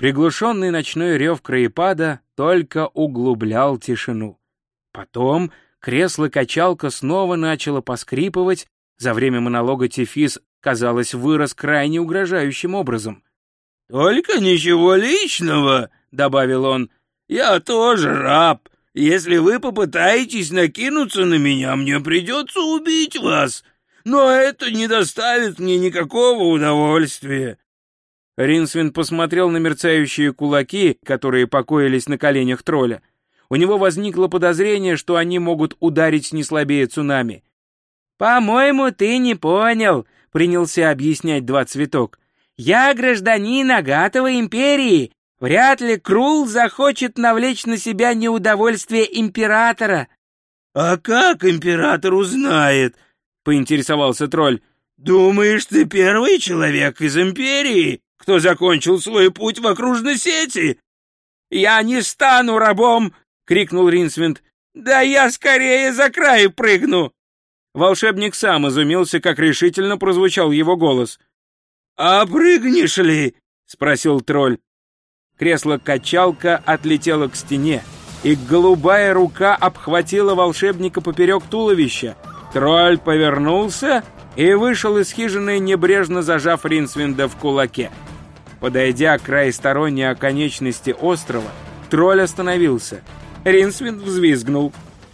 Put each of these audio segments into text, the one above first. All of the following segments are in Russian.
Приглушенный ночной рев краепада только углублял тишину. Потом кресло-качалка снова начало поскрипывать. За время монолога Тефис, казалось, вырос крайне угрожающим образом. «Только ничего личного», — добавил он. «Я тоже раб. Если вы попытаетесь накинуться на меня, мне придется убить вас. Но это не доставит мне никакого удовольствия». Ринсвинд посмотрел на мерцающие кулаки, которые покоились на коленях тролля. У него возникло подозрение, что они могут ударить не слабее цунами. «По-моему, ты не понял», — принялся объяснять Два Цветок. «Я гражданин Агатовой империи. Вряд ли Крул захочет навлечь на себя неудовольствие императора». «А как император узнает?» — поинтересовался тролль. «Думаешь, ты первый человек из империи, кто закончил свой путь в окружной сети?» «Я не стану рабом!» — крикнул Ринсвинд. «Да я скорее за край прыгну!» Волшебник сам изумился, как решительно прозвучал его голос. «А прыгнешь ли?» — спросил тролль. Кресло-качалка отлетело к стене, и голубая рука обхватила волшебника поперек туловища. Тролль повернулся и вышел из хижины, небрежно зажав Ринсвинда в кулаке. Подойдя к крайсторонней оконечности острова, тролль остановился. Ринсвинд взвизгнул.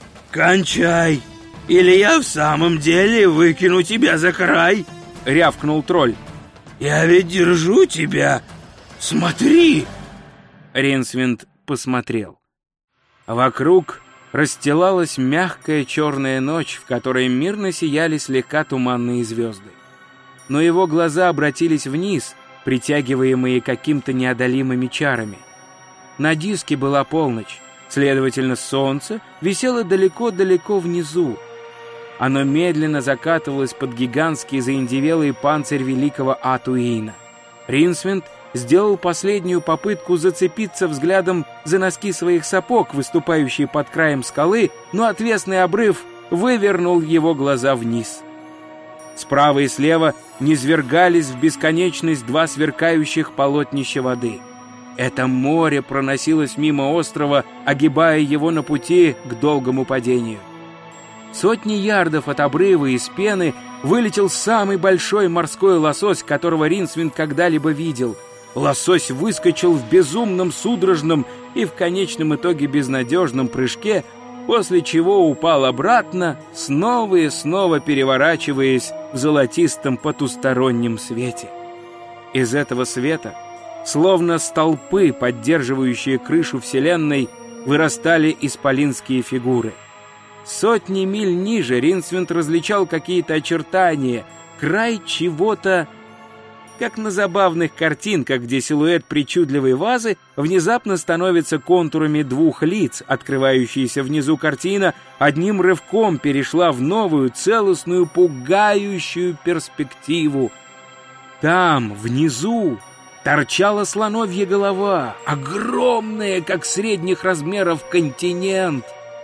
«Кончай, или я в самом деле выкину тебя за край!» — рявкнул тролль. «Я ведь держу тебя! Смотри!» Ринсвинд посмотрел. Вокруг расстилалась мягкая черная ночь, в которой мирно сияли слегка туманные звезды. Но его глаза обратились вниз, притягиваемые каким-то неодолимыми чарами. На диске была полночь, следовательно, солнце висело далеко-далеко внизу. Оно медленно закатывалось под гигантский заиндевелый панцирь великого Атуина. Ринсвинд сделал последнюю попытку зацепиться взглядом за носки своих сапог, выступающие под краем скалы, но отвесный обрыв вывернул его глаза вниз. Справа и слева низвергались в бесконечность два сверкающих полотнища воды. Это море проносилось мимо острова, огибая его на пути к долгому падению. Сотни ярдов от обрыва из пены вылетел самый большой морской лосось, которого Ринсвинд когда-либо видел. Лосось выскочил в безумном, судорожном и в конечном итоге безнадежном прыжке, после чего упал обратно, снова и снова переворачиваясь в золотистом потустороннем свете. Из этого света, словно столпы, поддерживающие крышу Вселенной, вырастали исполинские фигуры. Сотни миль ниже Ринсвинд различал какие-то очертания, край чего-то, как на забавных картинках, где силуэт причудливой вазы внезапно становится контурами двух лиц. Открывающаяся внизу картина одним рывком перешла в новую, целостную, пугающую перспективу. Там, внизу, торчала слоновья голова, огромная, как средних размеров континент.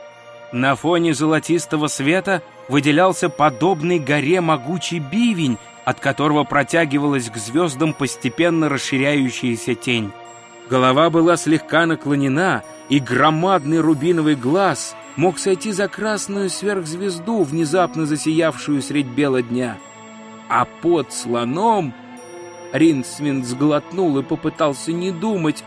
На фоне золотистого света выделялся подобный горе могучий бивень, от которого протягивалась к звездам постепенно расширяющаяся тень. Голова была слегка наклонена, и громадный рубиновый глаз мог сойти за красную сверхзвезду, внезапно засиявшую средь бела дня. А под слоном... Ринсвинд сглотнул и попытался не думать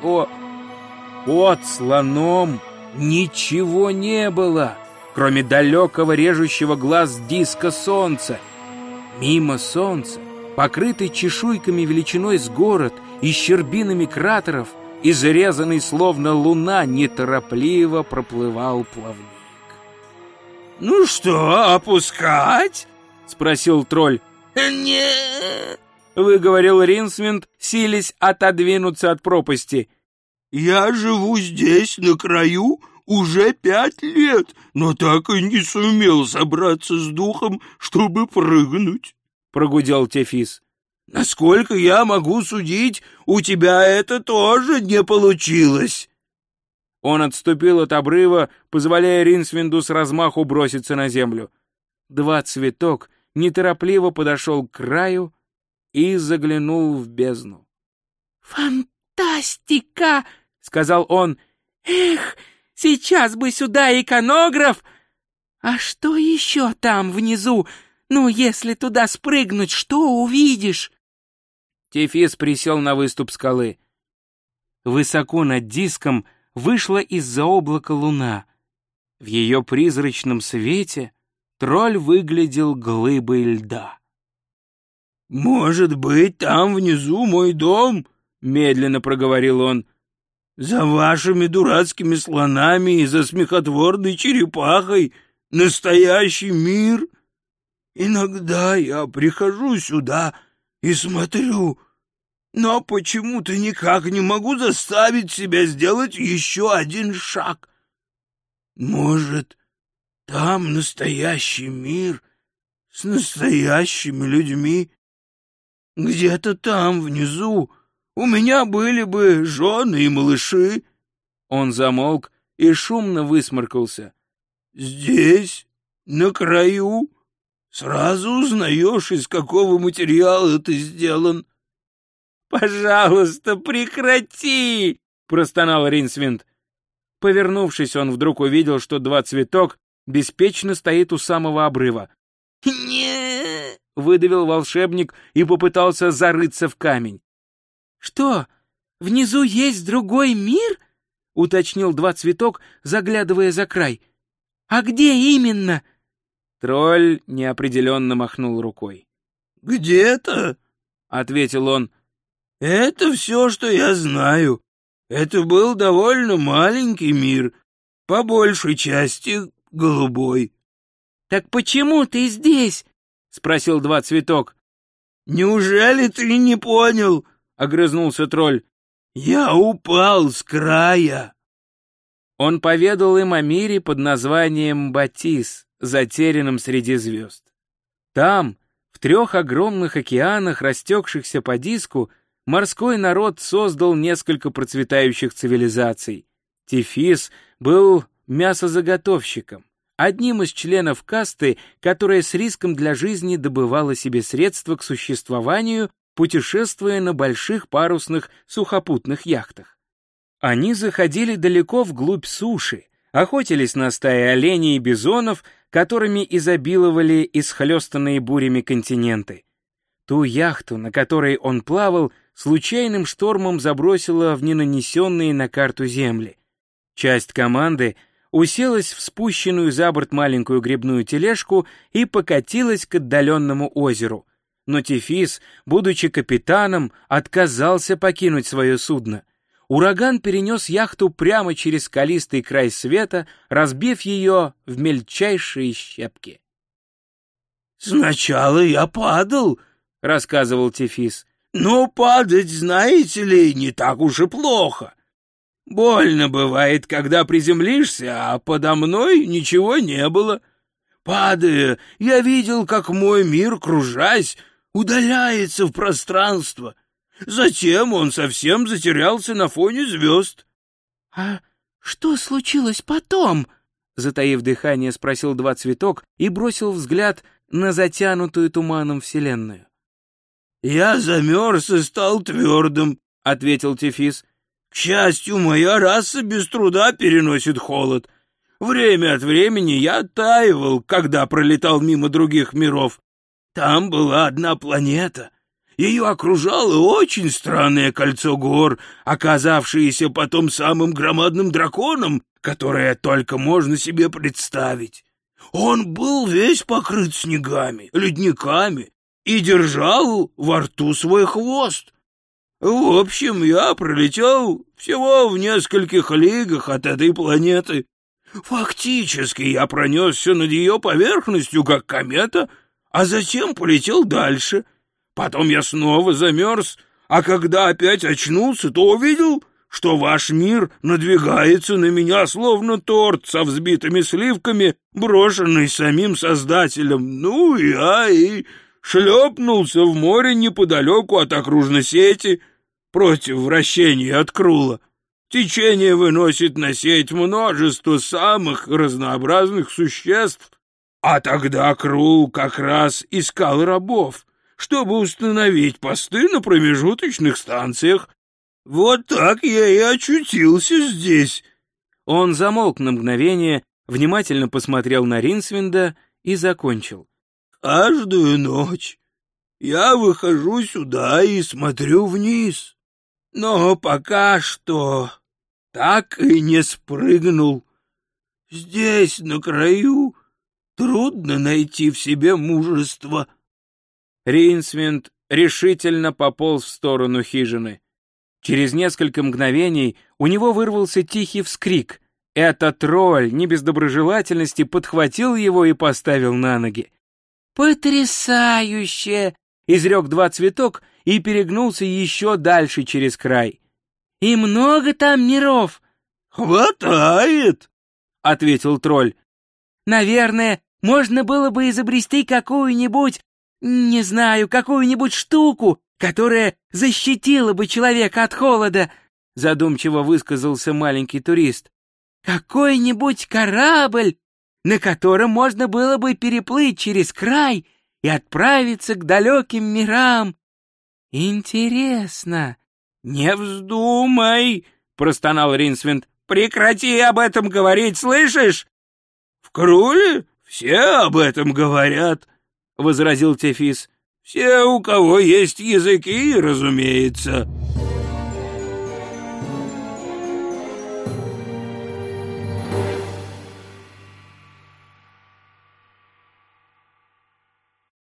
Под слоном ничего не было, кроме далекого режущего глаз диска солнца. Мимо солнца, покрытый чешуйками величиной с город и щербинами кратеров, изрезанный словно луна, неторопливо проплывал плавник. «Ну что, опускать?» — спросил тролль. «Нет», — выговорил Ринсвинд, силясь отодвинуться от пропасти. «Я живу здесь, на краю, уже 5 лет, но так и не сумел собраться с духом, чтобы прыгнуть», — прогудел Тефис. «Насколько я могу судить, у тебя это тоже не получилось». Он отступил от обрыва, позволяя Ринсвинду с размаху броситься на землю. Два Цветок неторопливо подошел к краю и заглянул в бездну. «Фантастика!» — сказал он. «Эх, сейчас бы сюда иконограф! А что еще там внизу? Ну, если туда спрыгнуть, что увидишь?» Тефис присел на выступ скалы. Высоко над диском вышла из-за облака луна. В ее призрачном свете тролль выглядел глыбой льда. «Может быть, там внизу мой дом?» — медленно проговорил он. «За вашими дурацкими слонами и за смехотворной черепахой настоящий мир. Иногда я прихожу сюда и смотрю, но почему-то никак не могу заставить себя сделать еще один шаг. Может, там настоящий мир с настоящими людьми? Где-то там, внизу, у меня были бы жены и малыши». Он замолк и шумно высморкался. «Здесь, на краю, сразу узнаешь, из какого материала ты сделан». «Пожалуйста, прекрати!» — простонал Ринсвинд. Повернувшись, он вдруг увидел, что Два Цветок беспечно стоит у самого обрыва. «Не!» — выдавил волшебник и попытался зарыться в камень. «Что, внизу есть другой мир?» — уточнил Два Цветок, заглядывая за край. «А где именно?» Тролль неопределенно махнул рукой. «Где-то?» — ответил он. «Это все, что я знаю. Это был довольно маленький мир, по большей части голубой». «Так почему ты здесь?» — спросил Два Цветок. «Неужели ты не понял?» — огрызнулся тролль. «Я упал с края». Он поведал им о мире под названием Батис, затерянном среди звезд. Там, в 3 огромных океанах, растекшихся по диску, морской народ создал несколько процветающих цивилизаций. Тефис был мясозаготовщиком, одним из членов касты, которая с риском для жизни добывала себе средства к существованию, путешествуя на больших парусных сухопутных яхтах. Они заходили далеко вглубь суши, охотились на стаи оленей и бизонов, которыми изобиловали исхлестанные бурями континенты. Ту яхту, на которой он плавал, случайным штормом забросило в ненанесенные на карту земли. Часть команды уселась в спущенную за борт маленькую гребную тележку и покатилась к отдаленному озеру. Но Тефис, будучи капитаном, отказался покинуть свое судно. Ураган перенес яхту прямо через скалистый край света, разбив ее в мельчайшие щепки. «Сначала я падал», — рассказывал Тефис. «Но падать, знаете ли, не так уж и плохо. Больно бывает, когда приземлишься, а подо мной ничего не было. Падая, я видел, как мой мир, кружась, удаляется в пространство. Затем он совсем затерялся на фоне звезд». «А что случилось потом?» — затаив дыхание, спросил Два Цветок и бросил взгляд на затянутую туманом вселенную. «Я замерз и стал твердым», — ответил Тефис. «К счастью, моя раса без труда переносит холод. Время от времени я оттаивал, когда пролетал мимо других миров. Там была одна планета. Ее окружало очень странное кольцо гор, оказавшееся потом самым громадным драконом, которое только можно себе представить. Он был весь покрыт снегами, ледниками и держал во рту свой хвост. В общем, я пролетел всего в нескольких лигах от этой планеты. Фактически я пронесся над ее поверхностью, как комета, а затем полетел дальше. Потом я снова замерз, а когда опять очнулся, то увидел, что ваш мир надвигается на меня, словно торт со взбитыми сливками, брошенный самим Создателем. Ну, я и шлепнулся в море неподалеку от окружной сети против вращения от Крула. Течение выносит на сеть множество самых разнообразных существ, а тогда Крул как раз искал рабов, чтобы установить посты на промежуточных станциях. Вот так я и очутился здесь». Он замолк на мгновение, внимательно посмотрел на Ринсвинда и закончил. «Каждую ночь я выхожу сюда и смотрю вниз, но пока что так и не спрыгнул. Здесь, на краю, трудно найти в себе мужество». Ринсвинд решительно пополз в сторону хижины. Через несколько мгновений у него вырвался тихий вскрик. Это тролль, не без доброжелательности, подхватил его и поставил на ноги. «Потрясающе!» — изрек два цветок и перегнулся еще дальше через край. «И много там миров?» «Хватает!» — ответил тролль. «Наверное, можно было бы изобрести какую-нибудь, не знаю, какую-нибудь штуку, которая защитила бы человека от холода», — задумчиво высказался маленький турист. «Какой-нибудь корабль, на котором можно было бы переплыть через край и отправиться к далеким мирам. Интересно». «Не вздумай!» — простонал Ринсвинд. «Прекрати об этом говорить, слышишь?» «В Круле все об этом говорят», — возразил Тефис. «Все, у кого есть языки, разумеется».